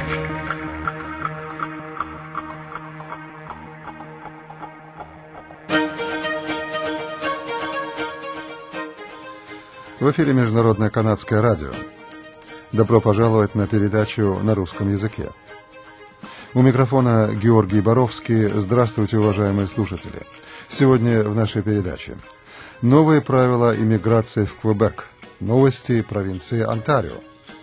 В эфире Международное канадское радио. Добро пожаловать на передачу на русском языке. У микрофона Георгий Боровский. Здравствуйте, уважаемые слушатели. Сегодня в нашей передаче новые правила иммиграции в Квебек. Новости провинции Онтарио.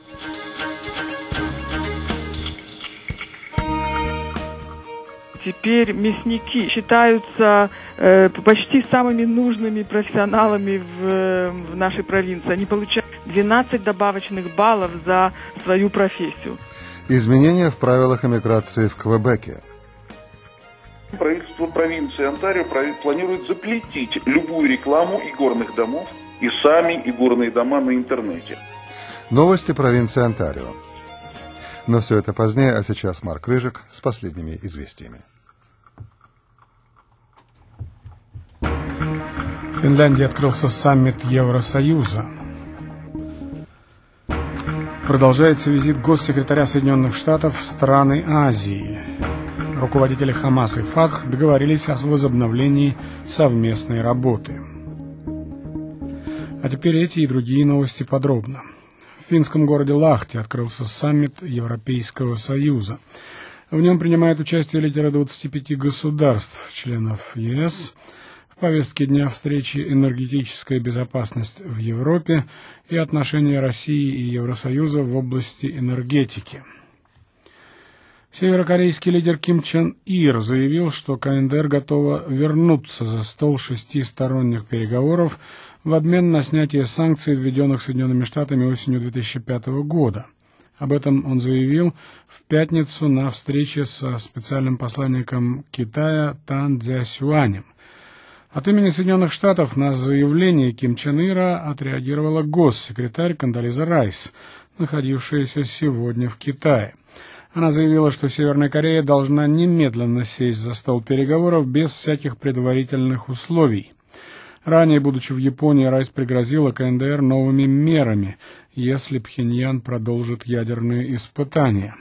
Теперь мясники считаются почти самыми нужными профессионалами в нашей провинции. Они получают 12 добавочных баллов за свою профессию. Изменения в правилах иммиграции в Квебеке. Правительство провинции Онтарио планирует запретить любую рекламу игорных домов и сами игорные дома на интернете. Новости провинции Онтарио. Но все это позднее, а сейчас Марк Рыжик с последними известиями. В Финляндии открылся саммит Евросоюза. Продолжается визит госсекретаря Соединенных Штатов в страны Азии. Руководители Хамас и Фатх договорились о возобновлении совместной работы. А теперь эти и другие новости подробно. В финском городе Лахти открылся саммит Европейского Союза. В нем принимают участие лидеры 25 государств, членов ЕС. В повестке дня встречи энергетическая безопасность в Европе и отношения России и Евросоюза в области энергетики. Северокорейский лидер Ким Чен Ир заявил, что КНДР готова вернуться за стол шестисторонних переговоров в обмен на снятие санкций, введенных Соединенными Штатами осенью 2005 года. Об этом он заявил в пятницу на встрече со специальным посланником Китая Тан Цзясюанем. От имени Соединенных Штатов на заявление Ким Чен Ира отреагировала госсекретарь Кондолиза Райс, находившаяся сегодня в Китае. Она заявила, что Северная Корея должна немедленно сесть за стол переговоров без всяких предварительных условий. Ранее, будучи в Японии, Райс пригрозила КНДР новыми мерами, если Пхеньян продолжит ядерные испытания.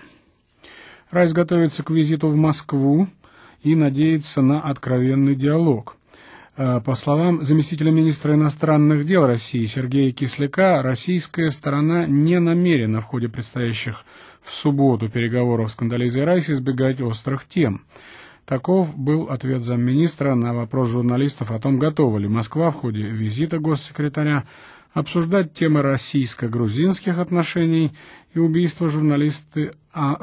Райс готовится к визиту в Москву и надеется на откровенный диалог. По словам заместителя министра иностранных дел России Сергея Кисляка, российская сторона не намерена в ходе предстоящих в субботу переговоров с Кондолизой Райс избегать острых тем. Таков был ответ замминистра на вопрос журналистов о том, готова ли Москва в ходе визита госсекретаря обсуждать темы российско-грузинских отношений и убийства журналистки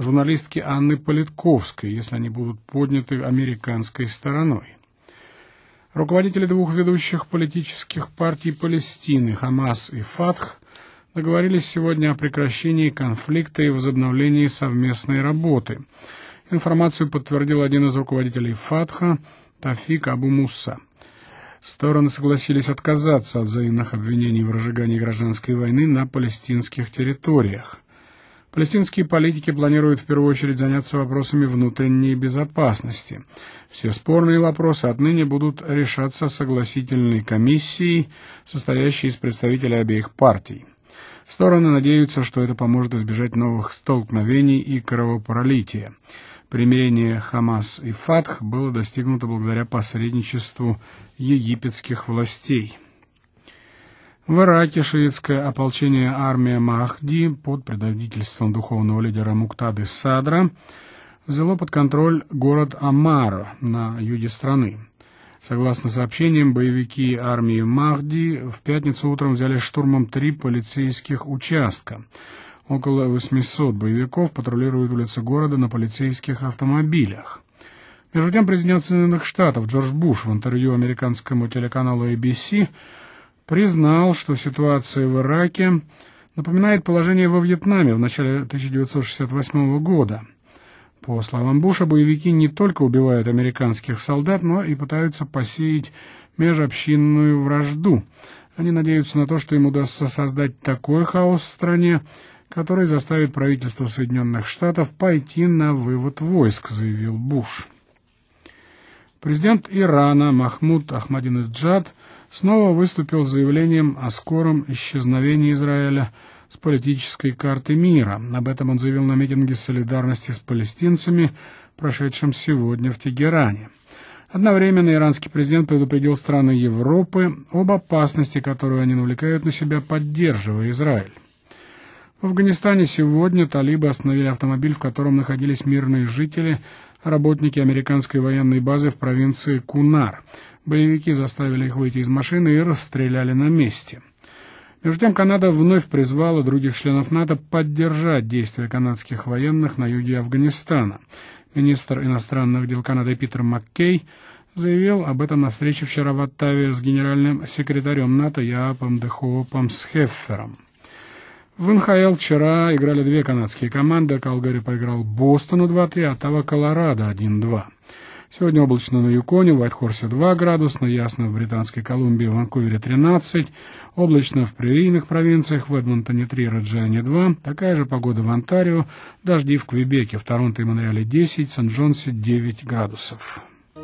Анны Политковской, если они будут подняты американской стороной. Руководители двух ведущих политических партий Палестины, Хамас и Фатх, договорились сегодня о прекращении конфликта и возобновлении совместной работы. Информацию подтвердил один из руководителей Фатха, Тафик Абу Мусса. Стороны согласились отказаться от взаимных обвинений в разжигании гражданской войны на палестинских территориях. Палестинские политики планируют в первую очередь заняться вопросами внутренней безопасности. Все спорные вопросы отныне будут решаться согласительной комиссией, состоящей из представителей обеих партий. Стороны надеются, что это поможет избежать новых столкновений и кровопролития. Примирение Хамас и Фатх было достигнуто благодаря посредничеству египетских властей. В Ираке шиитское ополчение армия Махди под предводительством духовного лидера Муктады Садра взяло под контроль город Амар на юге страны. Согласно сообщениям, боевики армии Махди в пятницу утром взяли штурмом 3 полицейских участка. Около 800 боевиков патрулируют улицы города на полицейских автомобилях. Между тем, президент Соединенных Штатов Джордж Буш в интервью американскому телеканалу ABC признал, что ситуация в Ираке напоминает положение во Вьетнаме в начале 1968 года. По словам Буша, боевики не только убивают американских солдат, но и пытаются посеять межобщинную вражду. Они надеются на то, что им удастся создать такой хаос в стране, который заставит правительство Соединенных Штатов пойти на вывод войск, заявил Буш. Президент Ирана Махмуд Ахмадинеджад снова выступил с заявлением о скором исчезновении Израиля с политической карты мира. Об этом он заявил на митинге солидарности с палестинцами, прошедшем сегодня в Тегеране. Одновременно иранский президент предупредил страны Европы об опасности, которую они навлекают на себя, поддерживая Израиль. В Афганистане сегодня талибы остановили автомобиль, в котором находились мирные жители, работники американской военной базы в провинции Кунар. Боевики заставили их выйти из машины и расстреляли на месте. Между тем, Канада вновь призвала других членов НАТО поддержать действия канадских военных на юге Афганистана. Министр иностранных дел Канады Питер Маккей заявил об этом на встрече вчера в Оттаве с генеральным секретарем НАТО Яапом де Хоопом Схеффером. В НХЛ вчера играли две канадские команды. Калгари проиграл Бостону 2-3, Оттава Колорадо 1-2. Сегодня облачно на Юконе, в Уайтхорсе 2 градуса, ясно в Британской Колумбии, в Ванкувере 13, облачно в прерийных провинциях, в Эдмонтоне 3, Реджиане 2, такая же погода в Онтарио, дожди в Квебеке, в Торонто и Монреале 10, Сент-Джонсе 9 градусов.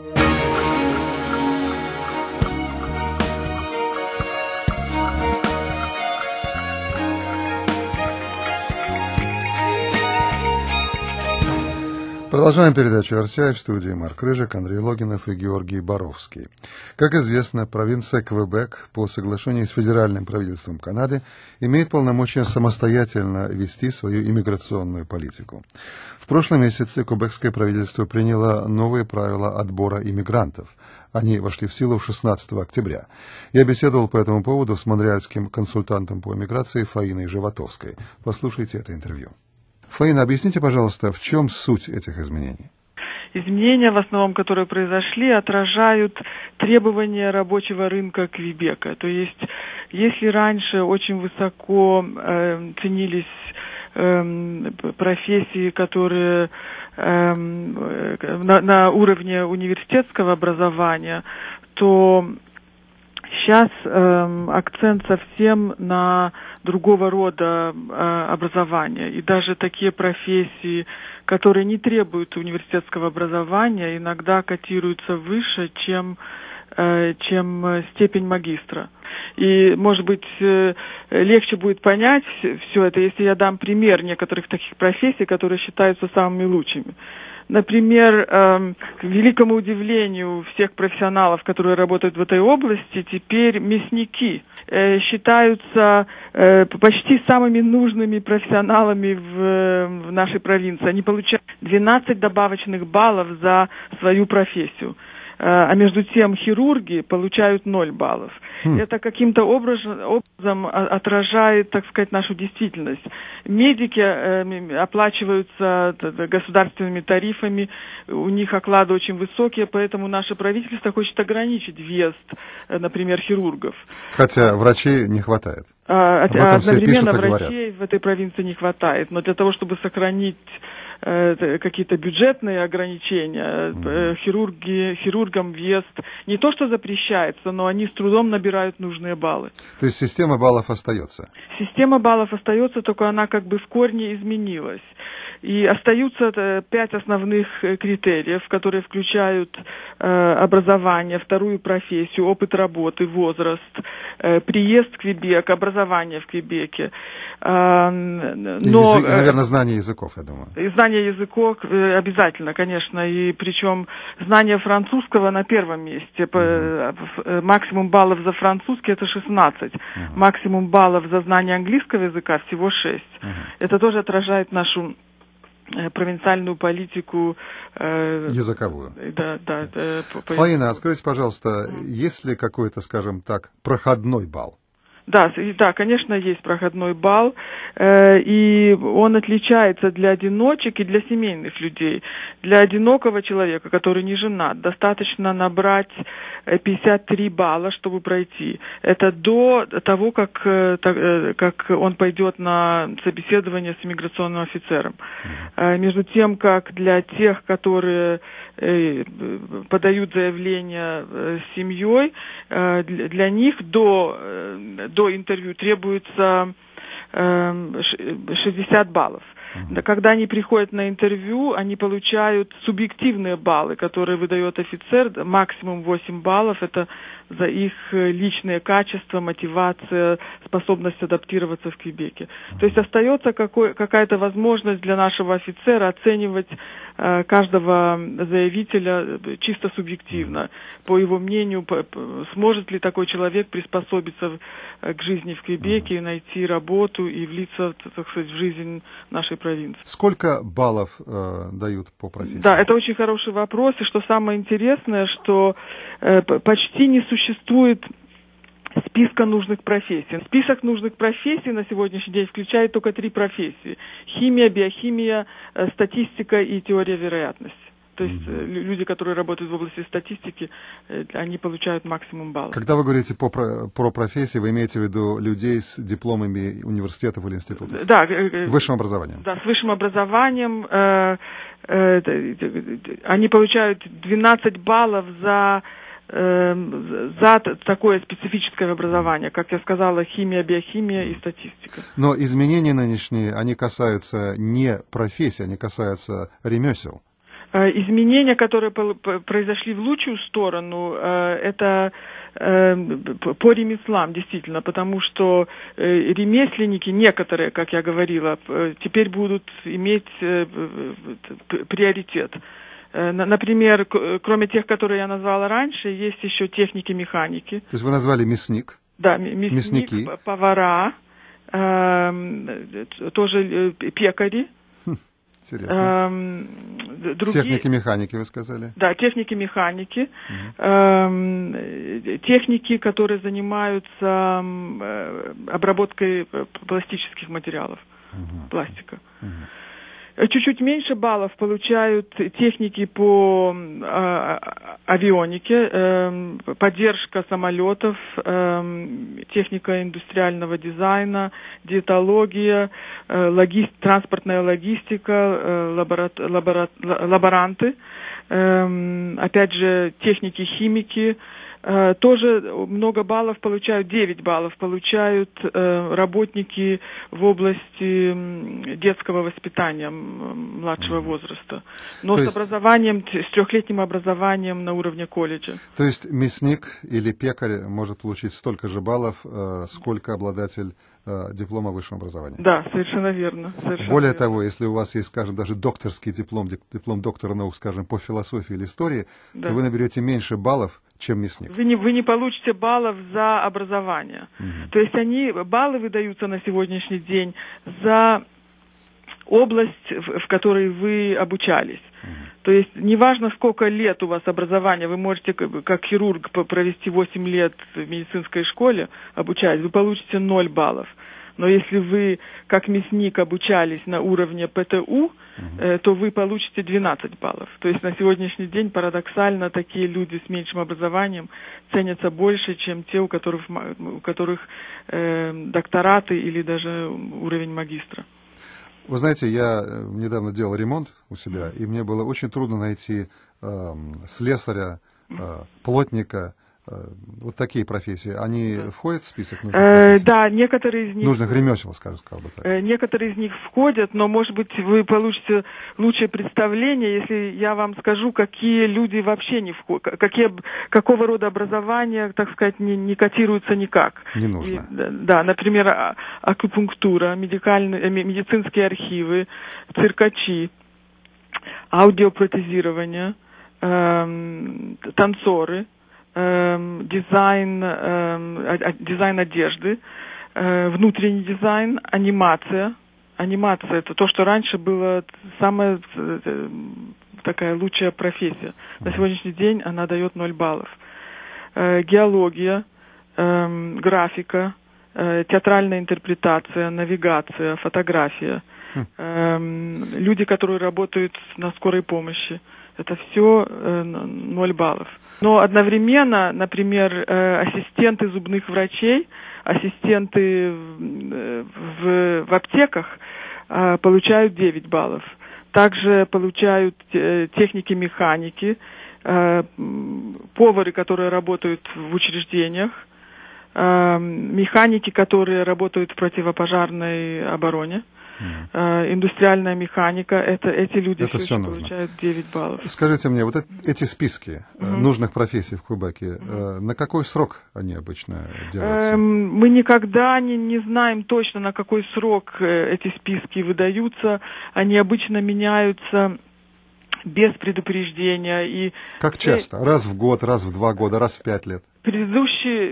Продолжаем передачу RCI, в студии Марк Рыжик, Андрей Логинов и Георгий Боровский. Как известно, провинция Квебек по соглашению с федеральным правительством Канады имеет полномочия самостоятельно вести свою иммиграционную политику. В прошлом месяце квебекское правительство приняло новые правила отбора иммигрантов. Они вошли в силу 16 октября. Я беседовал по этому поводу с монреальским консультантом по иммиграции Фаиной Животовской. Послушайте это интервью. Фаина, объясните, пожалуйста, в чем суть этих изменений? Изменения, в основном, которые произошли, отражают требования рабочего рынка Квебека. То есть, если раньше очень высоко ценились профессии, которые на уровне университетского образования, то сейчас акцент совсем на другого рода образования. И даже такие профессии, которые не требуют университетского образования, иногда котируются выше, чем степень магистра. И, может быть, легче будет понять все это, если я дам пример некоторых таких профессий, которые считаются самыми лучшими. Например, к великому удивлению всех профессионалов, которые работают в этой области, теперь мясники считаются почти самыми нужными профессионалами в нашей провинции. Они получают 12 добавочных баллов за свою профессию. А между тем хирурги получают 0 баллов. Это каким-то образом отражает, так сказать, нашу действительность. Медики оплачиваются государственными тарифами, у них оклады очень высокие, поэтому наше правительство хочет ограничить въезд, например, хирургов. Хотя врачей не хватает. Одновременно врачей в этой провинции не хватает, но для того, чтобы сохранить какие-то бюджетные ограничения, хирургам въезд не то что запрещается, но они с трудом набирают нужные баллы. То есть система баллов остается? Система баллов остается, только она как бы в корне изменилась. И остаются 5 основных критериев, которые включают образование, вторую профессию, опыт работы, возраст, приезд в Квебек, образование в Квебеке. Но, наверное, знание языков, я думаю. И знание языков обязательно, конечно. И причем знание французского на первом месте. Максимум баллов за французский это 16. Максимум баллов за знание английского языка всего 6. Это тоже отражает нашу провинциальную политику языковую. Да. Фаина, скажите, пожалуйста, есть ли какой-то, скажем так, проходной балл? Да, конечно, есть проходной балл, и он отличается для одиночек и для семейных людей. Для одинокого человека, который не женат, достаточно набрать 53 балла, чтобы пройти. Это до того, как он пойдет на собеседование с иммиграционным офицером. Между тем, как для тех, которые подают заявление с семьей, для них до интервью требуется 60 баллов. Когда они приходят на интервью, они получают субъективные баллы, которые выдает офицер, максимум 8 баллов. Это за их личные качества, мотивация, способность адаптироваться в Квебеке. То есть остается какая-то возможность для нашего офицера оценивать каждого заявителя чисто субъективно. По его мнению, сможет ли такой человек приспособиться к жизни в Квебеке, найти работу и влиться, так сказать, в жизнь нашей провинции. Сколько баллов дают по профессии? Да, это очень хороший вопрос. И что самое интересное, что почти не существует списка нужных профессий. Список нужных профессий на сегодняшний день включает только 3 профессии. Химия, биохимия, статистика и теория вероятности. То есть люди, которые работают в области статистики, они получают максимум баллов. Когда вы говорите про профессии, вы имеете в виду людей с дипломами университетов или институтов? Да. Высшим образованием? Да, с высшим образованием. Они получают 12 баллов за такое специфическое образование, как я сказала, химия, биохимия и статистика. Но изменения нынешние, они касаются не профессий, они касаются ремесел. Изменения, которые произошли в лучшую сторону, это по ремеслам, действительно, потому что ремесленники, некоторые, как я говорила, теперь будут иметь приоритет. Например, кроме тех, которые я назвала раньше, есть еще техники-механики. То есть вы назвали мясник? Да, мясники, повара, тоже пекари. Интересно. Техники-механики, вы сказали? Да, техники-механики. Техники, которые занимаются обработкой пластических материалов, пластика. Чуть-чуть меньше баллов получают техники по авионике, поддержка самолетов, техника индустриального дизайна, диетология, транспортная логистика, лаборанты, опять же, техники-химики. Тоже много баллов получают, 9 баллов получают работники в области детского воспитания младшего возраста. Но с образованием, с 3-летним образованием на уровне колледжа. То есть мясник или пекарь может получить столько же баллов, сколько обладатель диплома высшего образования? Да, совершенно верно. Более того, если у вас есть, скажем, даже докторский диплом доктора наук, скажем, по философии или истории, то вы наберете меньше баллов, чем мясник. Вы не получите баллов за образование. То есть баллы выдаются на сегодняшний день за область, в которой вы обучались. То есть неважно, сколько лет у вас образования, вы можете как хирург провести 8 лет в медицинской школе, обучаясь, вы получите 0 баллов. Но если вы как мясник обучались на уровне ПТУ, то вы получите 12 баллов. То есть на сегодняшний день парадоксально такие люди с меньшим образованием ценятся больше, чем те, у которых доктораты или даже уровень магистра. Вы знаете, я недавно делал ремонт у себя, и мне было очень трудно найти слесаря, плотника. Вот такие профессии, они входят в список нужных профессий? Да, некоторые из них... Нужных ремесел, сказал бы так. Некоторые из них входят, но, может быть, вы получите лучшее представление, если я вам скажу, какие люди вообще не входят, какого рода образование, так сказать, не котируются никак. Не нужно. Да, например, акупунктура, медицинские архивы, циркачи, аудиопротезирование, танцоры, дизайн одежды, внутренний дизайн, анимация. Анимация — это то, что раньше было самая такая лучшая профессия. На сегодняшний день она дает 0 баллов. Геология, графика, театральная интерпретация, навигация, фотография. Люди, которые работают на скорой помощи. Это все 0 баллов. Но одновременно, например, ассистенты зубных врачей, ассистенты в аптеках получают 9 баллов. Также получают техники-механики, повары, которые работают в учреждениях, механики, которые работают в противопожарной обороне, индустриальная механика, эти люди это все нужно. Получают 9 баллов. Скажите мне, вот эти списки нужных профессий в Квебеке, на какой срок они обычно делаются? Мы никогда не знаем точно, на какой срок эти списки выдаются. Они обычно меняются без предупреждения. И как часто? Раз в год, раз в 2 года, раз в 5 лет? Предыдущий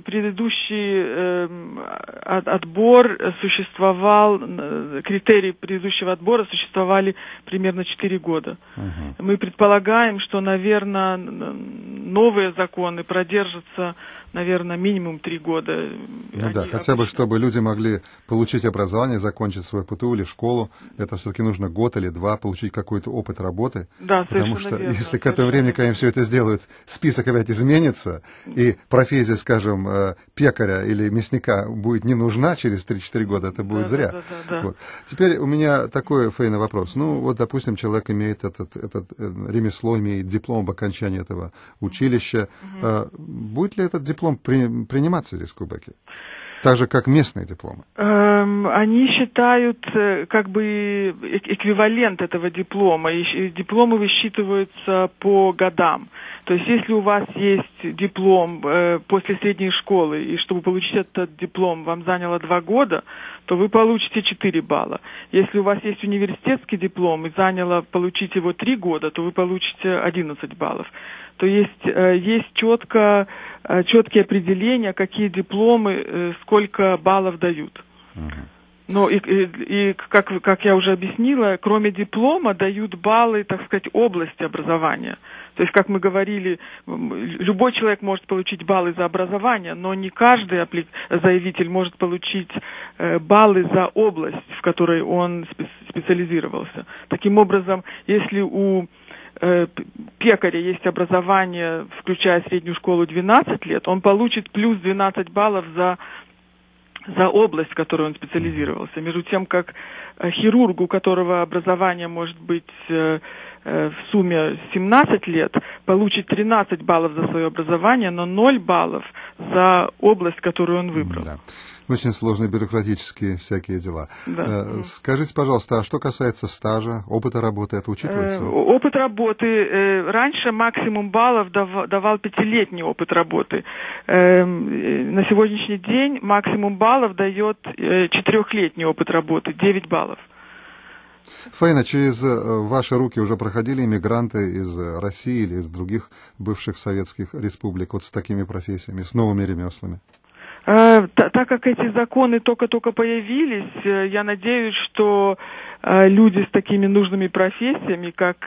отбор существовал, критерии предыдущего отбора существовали примерно 4 года. Мы предполагаем, что, наверное, новые законы продержатся, наверное, минимум 3 года. Ну да, хотя бы, чтобы люди могли получить образование, закончить свой ПТУ или школу, это все-таки нужно год или 2, получить какой-то опыт работы. Да, потому что верно, если к этому времени, когда они все это сделают, список опять изменится, и профессия, скажем, пекаря или мясника будет не нужна через 3-4 года, это будет зря. Да. Вот. Теперь у меня такой, Фейна, вопрос. Ну, вот, допустим, человек имеет этот ремесло, имеет диплом об окончании этого училища. Будет ли этот диплом приниматься здесь, в Квебеке? Так же, как местные дипломы? Они считают как бы эквивалент этого диплома. И дипломы высчитываются по годам. То есть, если у вас есть диплом после средней школы, и чтобы получить этот диплом вам заняло 2 года, то вы получите 4 балла. Если у вас есть университетский диплом и заняло получить его 3 года, то вы получите 11 баллов. То есть четкие определения, какие дипломы, сколько баллов дают. Но и как я уже объяснила, кроме диплома дают баллы, так сказать, области образования. То есть, как мы говорили, любой человек может получить баллы за образование, но не каждый заявитель может получить баллы за область, в которой он специализировался. Таким образом, если у пекаря есть образование, включая среднюю школу, 12 лет, он получит плюс 12 баллов за область, в которой он специализировался. Между тем, как хирург, у которого образование может быть в сумме 17 лет, получит 13 баллов за свое образование, но 0 баллов за область, которую он выбрал. Да. Очень сложные бюрократические всякие дела. Да. Скажите, пожалуйста, а что касается стажа, опыта работы, это учитывается? Опыт работы. Раньше максимум баллов давал 5-летний опыт работы. На сегодняшний день максимум баллов дает 4-летний опыт работы, 9 баллов. Фейна, через ваши руки уже проходили иммигранты из России или из других бывших советских республик вот с такими профессиями, с новыми ремеслами? Так как эти законы только-только появились, я надеюсь, что люди с такими нужными профессиями, как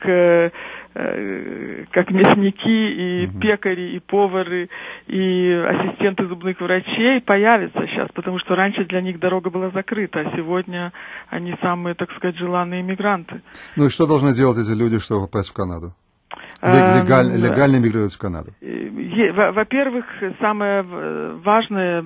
мясники, и пекари, и повары, и ассистенты зубных врачей появятся сейчас, потому что раньше для них дорога была закрыта, а сегодня они самые, так сказать, желанные иммигранты. Ну и что должны делать эти люди, чтобы попасть в Канаду? Легально мигрировать в Канаду? Во-первых, самое важное,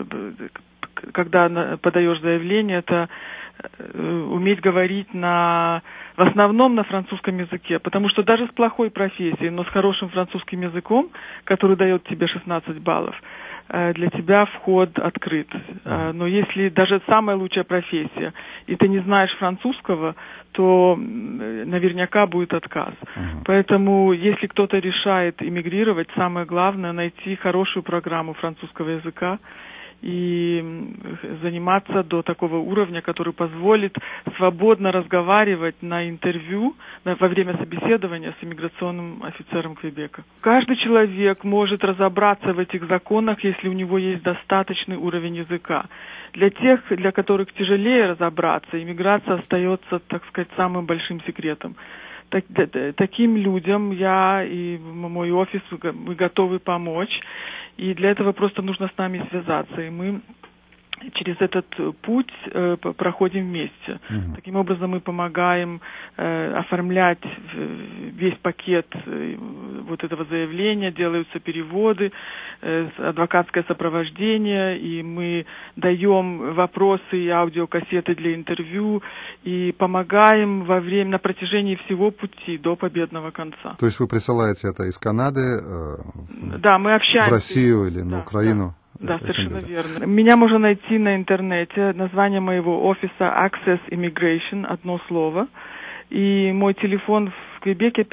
когда подаешь заявление, это уметь говорить в основном на французском языке, потому что даже с плохой профессией, но с хорошим французским языком, который дает тебе 16 баллов, для тебя вход открыт. Но если даже самая лучшая профессия, и ты не знаешь французского, то наверняка будет отказ. Поэтому, если кто-то решает эмигрировать, самое главное найти хорошую программу французского языка и заниматься до такого уровня, который позволит свободно разговаривать на интервью во время собеседования с иммиграционным офицером Квебека. Каждый человек может разобраться в этих законах, если у него есть достаточный уровень языка. Для тех, для которых тяжелее разобраться, иммиграция остается, так сказать, самым большим секретом. Таким людям я и мой офис, мы готовы помочь. И для этого просто нужно с нами связаться. И мы через этот путь проходим вместе. Таким образом мы помогаем оформлять весь пакет вот этого заявления, делаются переводы, адвокатское сопровождение, и мы даем вопросы и аудиокассеты для интервью, и помогаем на протяжении всего пути до победного конца. То есть вы присылаете это из Канады да, мы общаемся в Россию или на Украину? Да, совершенно верно. Меня можно найти на интернете. Название моего офиса Access Immigration, одно слово. И мой телефон в Квебеке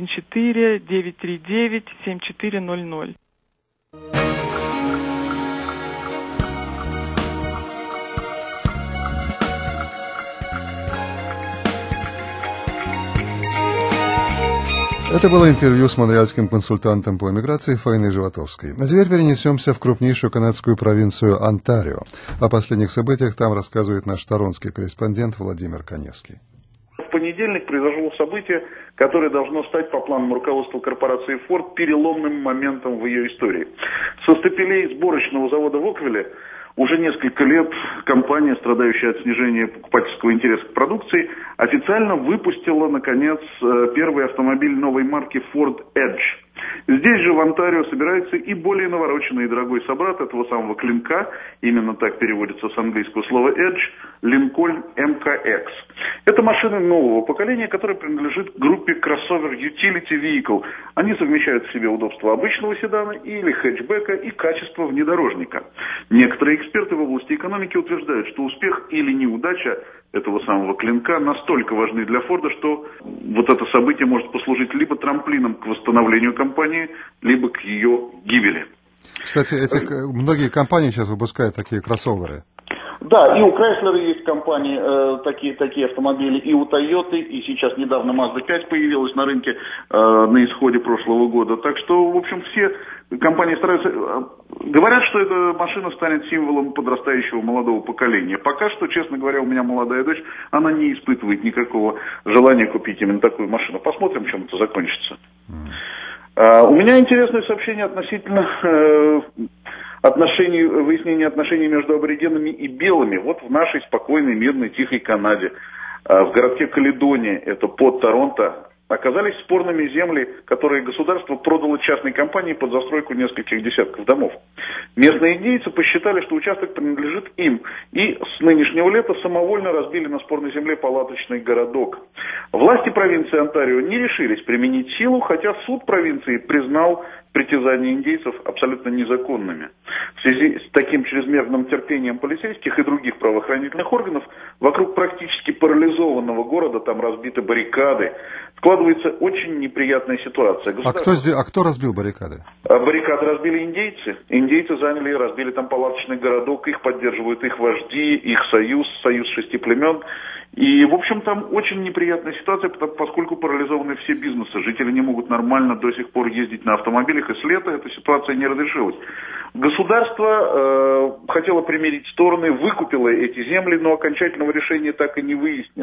514-939-7400. Это было интервью с монреальским консультантом по иммиграции Фаиной Животовской. А теперь перенесемся в крупнейшую канадскую провинцию Онтарио. О последних событиях там рассказывает наш торонский корреспондент Владимир Коневский. В понедельник произошло событие, которое должно стать, по планам руководства корпорации Ford, переломным моментом в ее истории. Со стапелей сборочного завода в Оквилле уже несколько лет компания, страдающая от снижения покупательского интереса к продукции, официально выпустила, наконец, первый автомобиль новой марки Ford Edge. Здесь же, в Онтарио, собирается и более навороченный и дорогой собрат этого самого клинка, именно так переводится с английского слова Edge, Lincoln MKX. Это машина нового поколения, которая принадлежит группе Crossover Utility Vehicle. Они совмещают в себе удобство обычного седана или хэтчбека и качество внедорожника. Некоторые эксперты в области экономики утверждают, что успех или неудача этого самого клинка настолько важны для Форда, что вот это событие может послужить либо трамплином к восстановлению компании, либо к ее гибели. Кстати, многие компании сейчас выпускают такие кроссоверы. Да, и у Chrysler есть компании, такие автомобили, и у Toyota, и сейчас недавно Mazda 5 появилась на рынке на исходе прошлого года. Так что, в общем, все компании стараются... Говорят, что эта машина станет символом подрастающего молодого поколения. Пока что, честно говоря, у меня молодая дочь, она не испытывает никакого желания купить именно такую машину. Посмотрим, чем это закончится. У меня интересное сообщение относительно... выяснение отношений между аборигенами и белыми. Вот в нашей спокойной, мирной, тихой Канаде, в городке Каледония, это под Торонто, оказались спорными земли, которые государство продало частной компании под застройку нескольких десятков домов. Местные индейцы посчитали, что участок принадлежит им, и с нынешнего лета самовольно разбили на спорной земле палаточный городок. Власти провинции Онтарио не решились применить силу, хотя суд провинции признал притязания индейцев абсолютно незаконными. В связи с таким чрезмерным терпением полицейских и других правоохранительных органов вокруг практически парализованного города, там разбиты баррикады, складывается очень неприятная ситуация. А кто разбил баррикады? Баррикады разбили индейцы. Индейцы заняли и разбили там палаточный городок, их поддерживают их вожди, их союз 6 племен. И, в общем, там очень неприятная ситуация, поскольку парализованы все бизнесы. Жители не могут нормально до сих пор ездить на автомобилях, и с лета эта ситуация не разрешилась. Государство хотело примирить стороны, выкупило эти земли, но окончательного решения так и не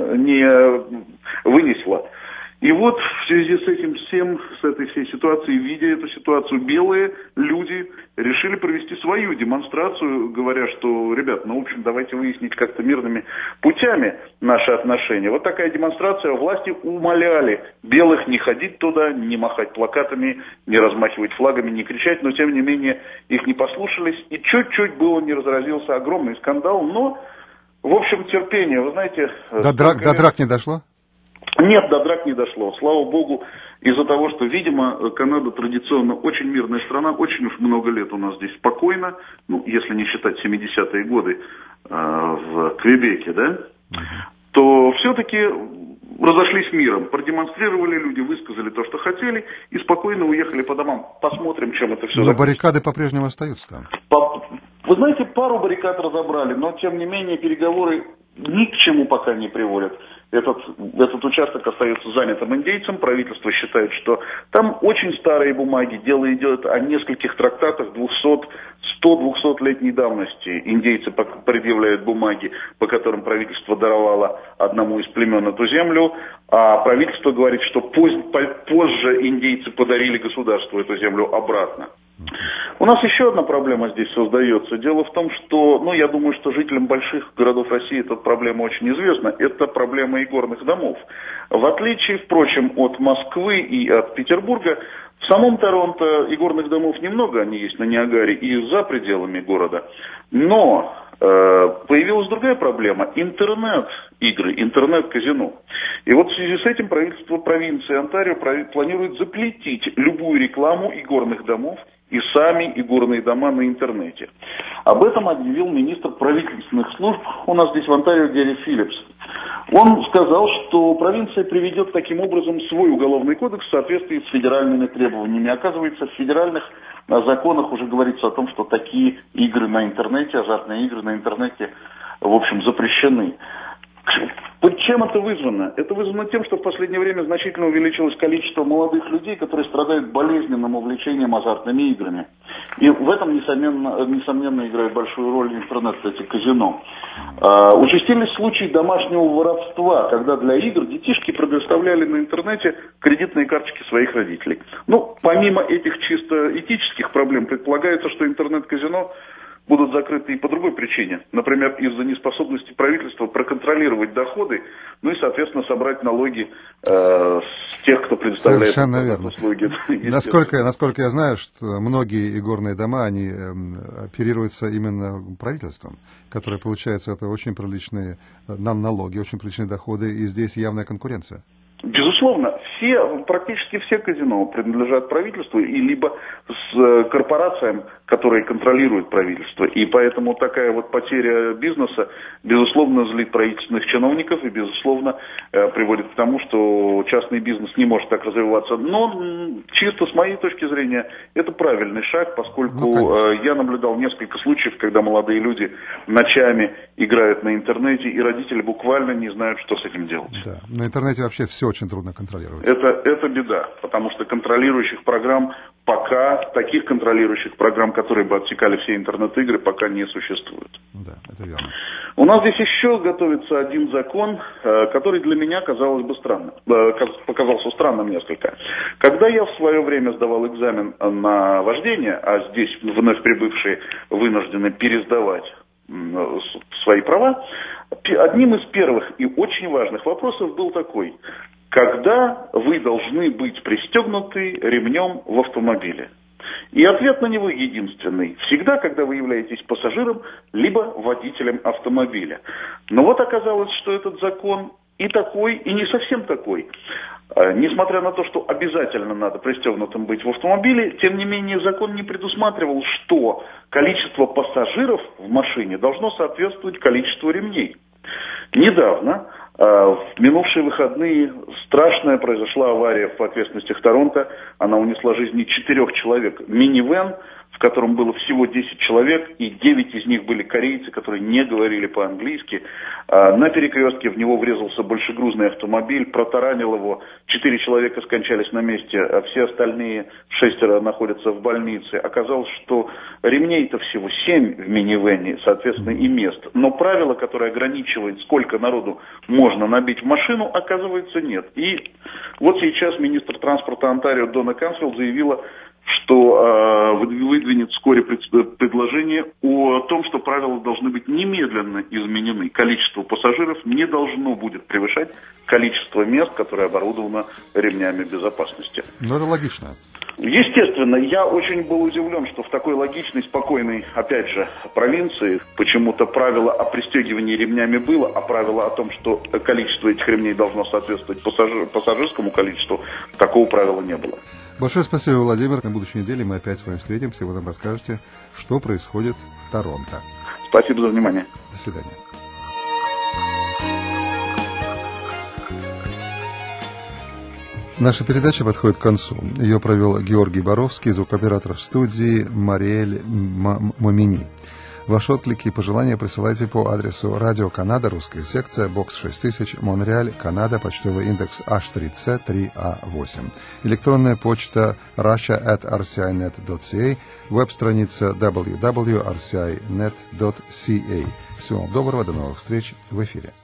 вынесло. И вот в связи с этим всем, с этой всей ситуацией, видя эту ситуацию, белые люди решили провести свою демонстрацию, говоря, что, ребят, в общем, давайте выяснить как-то мирными путями наши отношения. Вот такая демонстрация. Власти умоляли белых не ходить туда, не махать плакатами, не размахивать флагами, не кричать, но, тем не менее, их не послушались. И чуть-чуть было не разразился огромный скандал, но, в общем, терпение, вы знаете... До драк не дошло? Нет, до драк не дошло. Слава богу, из-за того, что, видимо, Канада традиционно очень мирная страна, очень уж много лет у нас здесь спокойно, если не считать 70-е годы в Квебеке, да, то все-таки разошлись миром, продемонстрировали люди, высказали то, что хотели, и спокойно уехали по домам. Посмотрим, чем это все закончится. Но баррикады по-прежнему остаются там. Вы знаете, пару баррикад разобрали, но, тем не менее, переговоры ни к чему пока не приводят. Этот участок остается занятым индейцам. Правительство считает, что там очень старые бумаги. Дело идет о нескольких трактатах 100-200-летней давности. Индейцы предъявляют бумаги, по которым правительство даровало одному из племен эту землю. А правительство говорит, что позже индейцы подарили государству эту землю обратно. У нас еще одна проблема здесь создается. Дело в том, что, я думаю, что жителям больших городов России эта проблема очень известна. Это проблема игорных домов. В отличие, впрочем, от Москвы и от Петербурга, в самом Торонто игорных домов немного, они есть на Ниагаре и за пределами города. Но появилась другая проблема – интернет-игры, интернет-казино. И вот в связи с этим правительство провинции Онтарио планирует запретить любую рекламу игорных домов и сами игорные дома на интернете. Об этом объявил министр правительственных служб у нас здесь в Онтарио Гэри Филлипс. Он сказал, что провинция приведет таким образом свой уголовный кодекс в соответствии с федеральными требованиями. Оказывается, в федеральных законах уже говорится о том, что такие игры на интернете, азартные игры на интернете, в общем, запрещены. Чем это вызвано? Это вызвано тем, что в последнее время значительно увеличилось количество молодых людей, которые страдают болезненным увлечением азартными играми. И в этом, несомненно, играет большую роль интернет, эти казино. Участились случаи домашнего воровства, когда для игр детишки предоставляли на интернете кредитные карточки своих родителей. Ну, помимо этих чисто этических проблем, предполагается, что интернет-казино будут закрыты и по другой причине. Например, из-за неспособности правительства проконтролировать доходы, ну и, соответственно, собрать налоги с тех, кто предоставляет услуги. Насколько я знаю, что многие игорные дома, они оперируются именно правительством, которое получает это очень приличные налоги, очень приличные доходы, и здесь явная конкуренция. Безусловно, практически все казино принадлежат правительству и либо с корпорациям, которые контролируют правительство. И поэтому такая вот потеря бизнеса, безусловно, злит правительственных чиновников и, безусловно, приводит к тому, что частный бизнес не может так развиваться. Но чисто с моей точки зрения это правильный шаг, поскольку я наблюдал несколько случаев, когда молодые люди ночами играют на интернете, и родители буквально не знают, что с этим делать. Да, на интернете вообще все очень трудно контролировать. Это беда, потому что контролирующих программ таких контролирующих программ, которые бы отсекали все интернет-игры, пока не существует. Да, это верно. У нас здесь еще готовится один закон, который для меня показался странным несколько. Когда я в свое время сдавал экзамен на вождение, а здесь вновь прибывшие вынуждены пересдавать свои права, одним из первых и очень важных вопросов был такой: когда вы должны быть пристегнуты ремнем в автомобиле? И ответ на него единственный: всегда, когда вы являетесь пассажиром, либо водителем автомобиля. Но вот оказалось, что этот закон и такой, и не совсем такой. Несмотря на то, что обязательно надо пристегнутым быть в автомобиле, тем не менее закон не предусматривал, что количество пассажиров в машине должно соответствовать количеству ремней. Недавно, в минувшие выходные, страшная произошла авария в окрестностях Торонто. Она унесла жизни 4 человек. Минивэн, в котором было всего 10 человек, и 9 из них были корейцы, которые не говорили по-английски. На перекрестке в него врезался большегрузный автомобиль, протаранил его. 4 человека скончались на месте, а все остальные 6 находятся в больнице. Оказалось, что ремней-то всего 7 в минивэне, соответственно, и мест. Но правило, которое ограничивает, сколько народу можно набить в машину, оказывается, нет. И вот сейчас министр транспорта Онтарио Дона Кансвилл заявила, что выдвинет вскоре предложение о том, что правила должны быть немедленно изменены. Количество пассажиров не должно будет превышать количество мест, которое оборудовано ремнями безопасности. Ну, это логично. Естественно, я очень был удивлен, что в такой логичной, спокойной, опять же, провинции почему-то правило о пристегивании ремнями было, а правило о том, что количество этих ремней должно соответствовать пассажирскому количеству, такого правила не было. Большое спасибо, Владимир. На будущей неделе мы опять с вами встретимся, и вы нам расскажете, что происходит в Торонто. Спасибо за внимание. До свидания. Наша передача подходит к концу. Ее провел Георгий Боровский, звукооператор в студии Мариэль Момини. Ваши отклики и пожелания присылайте по адресу Радио Канада, русская секция, бокс 6000, Монреаль, Канада, почтовый индекс H3C3A8. Электронная почта russia@rcinet.ca, веб-страница www.rcinet.ca. Всего вам доброго, до новых встреч в эфире.